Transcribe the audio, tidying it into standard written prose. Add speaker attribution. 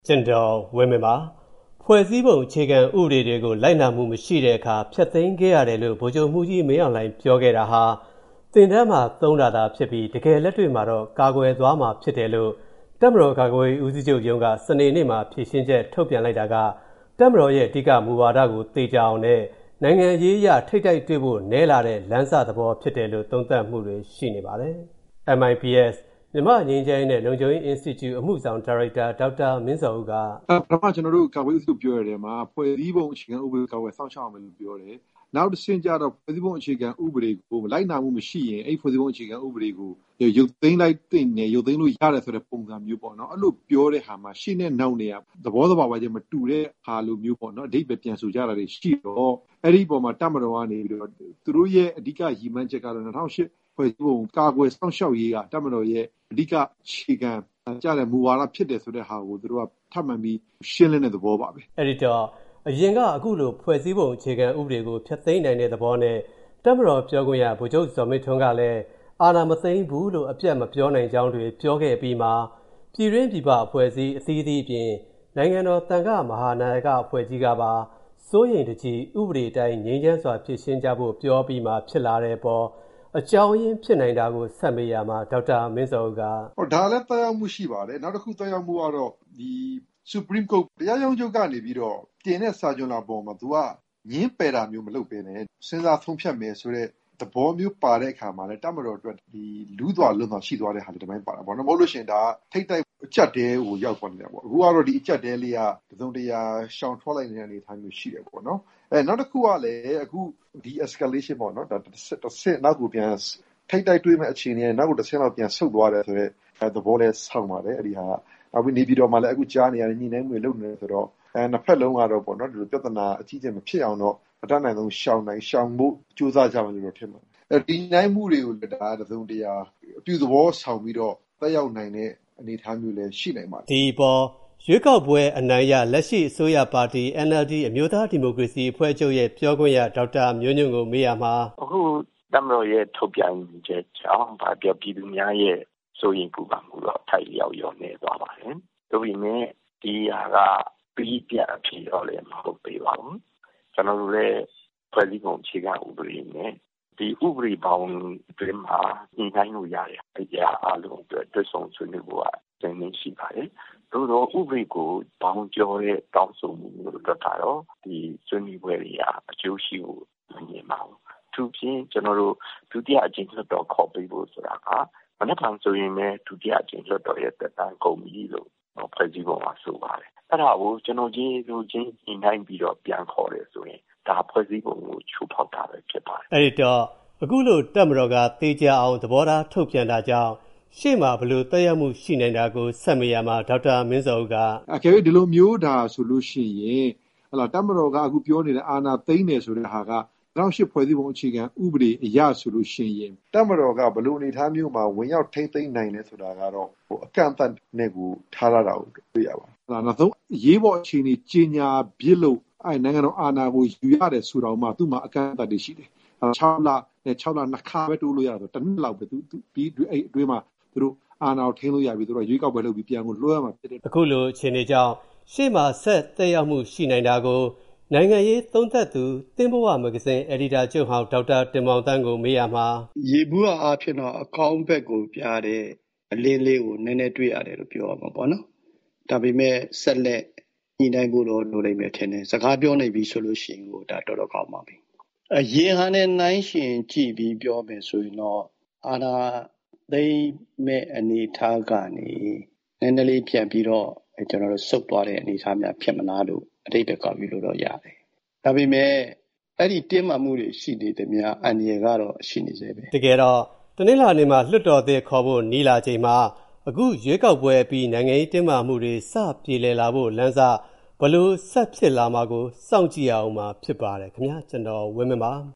Speaker 1: ကျင့်တော်ဝင်းမင်းပါဖွဲ့စည်းပုံအခြေခံဥပဒေတွေကိုလိုက်နာမှုမရှိတဲ့အခါဖျက်သိမ်းခဲ့ရတယ်လို့ဗိုလ်ချုပ်မှုကြီးမင်းအောင်လှိုင်ပြောခဲ့တာဟာသင်တန်းမှာသုံးတာသာဖြစ်ပြီးတကယ်လက်တွေ့မှာတော့ကာကွယ်သွားမှာဖြစ်တယ်လို့တပ်မတော်ကာကွယ်ရေးဦးစီးချုပ်ရုံးကစနေနေ့မှာဖြေရှင်းချက်ထုတ်ပြန်လိုက်တာကတပ်မတော်ရဲ့အဓိကမူဝါဒကိုသိကြအောင်နဲ့နိုင်ငံရေးအရထိပ်တိုက်တွေ့ဖို့နဲလာတဲ့လမ်းစသဘောဖြစ်တယ်လို့သုံးသပ်မှုတွေရှိနေပါတယ်။ MIPSမြန်မာငြိမ်းချမ်းရေးနဲ့လုံခြုံရေး Institute အမှုဆောင်ဒါရိုက်တာဒေါက်တာမင်းဇော်ဦးက
Speaker 2: ပထမကျွန်တော်တို့ကာကွယ်ရေးဦးစီးချုပ်ပြောရတဲ့မှာဖွဲ့စည်းပုံအခြေခံဥပဒေကာကွယ်စောင့်ရှောက်အောင်လို့ပြောတယ်။နောက်တစ်ဆင့်ကျတော့ဖွဲ့စည်းပုံအခြေခံဥပဒေကိုလိုက်နာမှုမရှိရင်အဲ့ဖွဲ့စည်းပုံအခြေခံဥပဒေကိုရုပ်သိမ်းလိုက်တဲ့နဲ့ရုပ်သိမ်းလို့ရတယ်ဆိုတဲ့ပုံစံမျိုးပေါ့နော်။အဲ့လိုပြောတဲ့ဟာမှာရှေ့နဲ့နောက်နဲ့သဘောတဘာဝချင်းမတူတဲ့ဟာလိုမျိုးပေါ့နော်။အဓိပ္ပာယ်ပြန်ဆိုကြတာတွေရှိတော့အဲ့ဒီပုံမှာတပ်မတော်ကနေပြီးတော့သူတို့ရဲ့အဓိကရည်မှန်းချက်ကတော့2008ဖွဲ့စည်းပုံကာကွယ်စောင့်ရှောက်ရေးကတပ်မတော်ရဲ့အဓိကအခြေခံကြတဲ့မူဝါဒဖြစ်တယ်ဆိုတဲ့ဟာကိုသူတို့ကထပ်မှန်ပြီးရှင်းလင်းတဲ့သဘောပါပဲ
Speaker 1: အဲ့ဒီတော့အရင်ကအခုလိုဖွဲ့စည်းပုံအခြေခံဥပဒေကိုဖျက်သိမ်းနိုင်တဲ့သဘောနဲ့တပ်မတော်ပြောခွင့်ရဗိုလ်ချုပ်ဇော်မင်းထွန်းကလည်းအာဏာမသိမ်းဘူးလို့အပြတ်မပြောနိုင်ကြောင်းတွေပြောခဲ့ပြီးမှပြည်တွင်းပြည်ပအဖွဲ့အစည်းအသီးသီးပြင်နိုင်ငံတော်တန်ခါမဟာနာယကအဖွဲ့ကြီးကပါစိုးရိမ်တကြီးဥပဒေတိုင်းငြိမ်းချမ်းစွာဖြည့်ရှင်းကြဖို့ပြောပြီးမှဖြစ်လာတဲ့ပေါ်အကြောင်းရင်းဖြစ်နိုင်တာကိုဆက်မေးရမှာဒေါက်တာမင်းစောဦးက
Speaker 2: ဒါလည်းသက်ရောက်မှုရှိပါတယ်နောက်တစ်ခုသက်ရောက်မှုကတော့ဒီ Supreme Court တရားရုံးချုပ်ကနေပြီးတော့တင်တဲ့စာချုပ်လာပေါ်မှာသူကငင်းပယ်တာမျိုးမလုပ်ဘဲနဲ့စဉ်းစားဆုံးဖြတ်မယ်ဆိုတဲ့သဘောမျိုးပါတဲ့အခါမှာလည်းတပ်မတော်အတွက်ဒီလူးသွားလွန်သွားရှိသွားတဲ့ဟာတွေတမိုင်းပါတာပေါ့နော်မဟုတ်လို့ရှိရင်ဒါထိတ်တိုက်အကြက်တဲကိုရောက်သွားနေတာပေါ့အခုကတော့ဒီအကြက်တဲလေးကသုံးတရားရှောင်ထွက်လိုက်နေတဲ့အနေအထားမျိုးရှိတယ်ပေါ့နော်နောက်တစ်ခုကလည်းအခုဒီ escalation ပေါ့နော်ဒါတစ်ဆင့်နောက်ကိုပြန်ထိတ်တိုက်တွေးမဲ့အခြေအနေနဲ့နောက်ကိုတစ်ဆင့်လောက်ပြန်ဆုတ်သွားတယ်ဆိုတော့သဘောလဲဆောင်းပါတယ်အဲ့ဒီဟာအခုနေပြီးတော့မှလည်းအခုကြားနေရတဲ့ညှိနှိုင်းမှုတွေလုပ်နေတယ်ဆိုတော့နှစ်ဖက်လုံးကတော့ပေါ့နော်ဒီလိုပြဿနာအကြီးကြီးမဖြစ်အောင်တော့အတတ်နိုင်ဆုံးရှောင်ဖို့ကြိုးစားကြမယ်လို့ထင်ပါတယ်ဒီနိုင်မှုတွေကိုလည်းဒါသုံးတရားအပြုသဘောဆောင်ပြီးတော့တက်ရောက်နိုင်တဲ့အနေအထားမျိုးလည်းရှိနိုင်ပါတယ်
Speaker 1: ဒီပေါ်ရွေးကောက်ပွဲအနိုင်ရလက်ရှိအစိုးရပါတီ NLD အမျိုးသားဒီမိုကရေစီအဖွဲ့ချုပ်ရဲ့ပြောခွင့်ရဒေါက်တာမျိုးညွန့်ကိုမေးရမှာ
Speaker 3: အခုတပ်မတော်ရဲ့ထုတ်ပြန်ချက်ကြောင့်ဗာပြောပြည်သူများရဲ့စိုးရိမ်ပူပန်မှုတော့ထိုက်လျောက်ရောနေသွားပါတယ်ဒါပေမဲ့ဒီဟာကပြီးပြအဖြစ်တော့လည်းမဟုတ်ပေပါဘူးကျွန်တော်တို့လည်းဖွဲ့စည်းပုံအခြေခံဥပဒေနဲ့ဒီဥပဒေပေါင်းတွင်မှာညီနိုင်လို့ရတယ်အရာအလုံးအတွက်တွဲဆောင်ဆွေးနွေးဖို့အစဉ်ရှိပါတယ်သို့တော့ဥပဒေကိုပေါင်းကျော်တဲ့တောင်းဆိုမှုတို့ကတော့ဒီဆွေးနွေးပွဲတွေကအကျိုးရှိဖို့မြင်ပါဘူးသူဖြင့်ကျွန်တော်တို့ဒုတိယအကြိမ်လွှတ်တော်ခေါ်ပေးဖို့ဆိုတာကမနေ့ကဆိုရင်လည်းဒုတိယအကြိမ်လွှတ်တော်ရဲ့တက်တန်းကုန်ပြီလို့ဖွဲ့စည်းပုံမှာဆိုပါတယ်အဲ့ဒါကိုကျွန်တော်ချင်းညှိနှိုင်းပြီးတော့ပြန်ခေါ်တယ်ဆိုရင်ဒါဖွဲ့စည်းပုံကိုချိုးဖောက်တာပဲဖြစ်ပါတယ်
Speaker 1: အဲ့ဒီတော့အခုလို့တပ်မတော်ကတေးကြအောင်သဘောထားထုတ်ပြန်တာကြောင့်ရှေ့မှာဘလို့တက်ရောက်မှုရှိနေတာကိုဆက်မေးရမှာဒေါက်တာမင်းစောဦးကအ
Speaker 2: ကယ်၍ဒီလိုမျိုးဒါဆိုလို့ရှိရင်ဟလာတပ်မတော်ကအခုပြောနေတဲ့အာဏာသိမ်းတယ်ဆိုတဲ့ဟာက2008ဖွဲ့စည်းပုံအခြေခံဥပဒေအရဆိုလို့ရှိရင်တပ်မတော်ကဘလို့အနေထားမျိုးမှာဝင်ရောက်ထိမ့်သိမ်းနိုင်လဲဆိုတာကတော့အကန့်အသတ်နဲ့ကိုထားရတာကိုတွေ့ရပါတယ်။နောက်ဆုံးရေးပေါ်အခြေအနေကြီးညာပြစ်လို့နိုင်ငံတော်အာဏာကိုယူရတယ်ဆိုတော့မှသူ့မှာအကန့်အသတ်တွေရှိတယ်။6လနှစ်ခါပဲတိုးလို့ရတော့တစ်နှစ်လောက်ပဲသူပြီးအဲ့အတွင်းမှာသူတို့အာဏာကိုထိန်းလို့ရပြီသူတို့ရွေးကောက်ပွဲလုပ်ပြီးပြန်ကိုလွှဲရမှာဖြစ်တယ်
Speaker 1: အခုလိုအခြေအနေကြောင့်ရှေ့မှာဆက်တက်ရောက်မှုရှိနိုင်တာကိုနိုင်ငံရေးသုံးသပ်သူတင်းဘဝမဂ္ဂဇင်းအယ်ဒီတာချုပ်ဟောင်းဒေါက်တာတင်မောင်သန်းကိုမေးရမှာ
Speaker 4: ရေဘူးအားဖြင့်တော့အကောင်းဘက်ကိုပြတဲ့အလင်းလေးကိုနည်းနည်းတွေ့ရတယ်လို့ပြောရမှာပေါ့နော်ဒါပေမဲ့ဆက်လက်ညှိနှိုင်းဖို့တော့လိုလိမ့်မယ်ထင်တယ်စကားပြောနေပြီဆိုလို့ရှိရင်ကိုဒါတော်တော်ကောင်းပါပြီရေဟန်နဲ့နိုင်ရှင်ကြည့်ပြီးပြောမယ်ဆိုရင်တော့အာနာသိမဲ့အနေထားကနေနည်းနည်းလေးပြန်ပြီးတော့ကျွန်တော်တို့စုပ်သွားတဲ့အနေအထားများဖြစ်မလားလို့အတိတ်ကကောက်ပြီးလို့တော့ရတယ်။ဒါပေမဲ့အဲ့ဒီတင်းမာမှုတွေရှိနေသည်များအန္တရာယ်ကတော့ရှိနေသေးပဲ
Speaker 1: ။တကယ်တော့တနင်္လာနေ့မှာလွှတ်တော်သစ်ခေါ်ဖို့နီးလာချိန်မှာအခုရွေးကောက်ပွဲပြီးနိုင်ငံရေးတင်းမာမှုတွေစပြေလည်လာဖို့လမ်းစဘလို့ဆက်ဖြစ်လာမှာကိုစောင့်ကြည့်အောင်မှာဖြစ်ပါတယ်ခင်ဗျာကျွန်တော်ဝင်းမင်းပါ